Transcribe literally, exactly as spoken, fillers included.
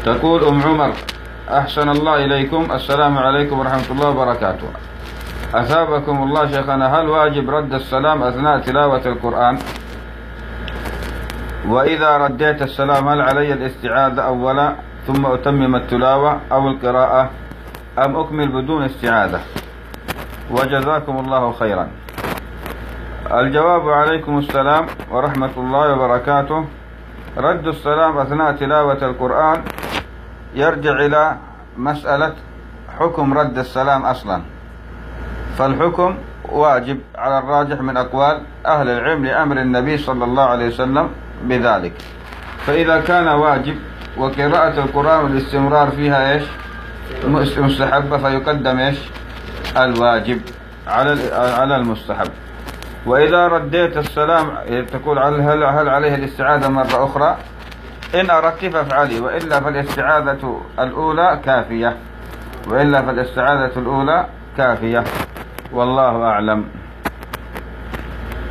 تقول أم عمر: أحسن الله إليكم، السلام عليكم ورحمة الله وبركاته. أثابكم الله شيخنا، هل واجب رد السلام أثناء تلاوة القرآن؟ وإذا رديت السلام هل علي الاستعاذة أولا ثم أتمم التلاوة أو القراءة أم أكمل بدون استعاذة؟ وجزاكم الله خيرا. الجواب: عليكم السلام ورحمة الله وبركاته. رد السلام أثناء تلاوة القرآن يرجع إلى مسألة حكم رد السلام أصلا، فالحكم واجب على الراجح من أقوال أهل العلم لأمر النبي صلى الله عليه وسلم بذلك. فإذا كان واجب وقراءة القرآن والاستمرار فيها إيش مستحبة، فيقدم إيش الواجب على على المستحب. وإذا رديت السلام تقول هل هل عليه الاستعاذة مرة أخرى؟ إن أردت فافعلي، وإلا فالاستعاذة الأولى كافية وإلا فالاستعاذة الأولى كافية والله أعلم.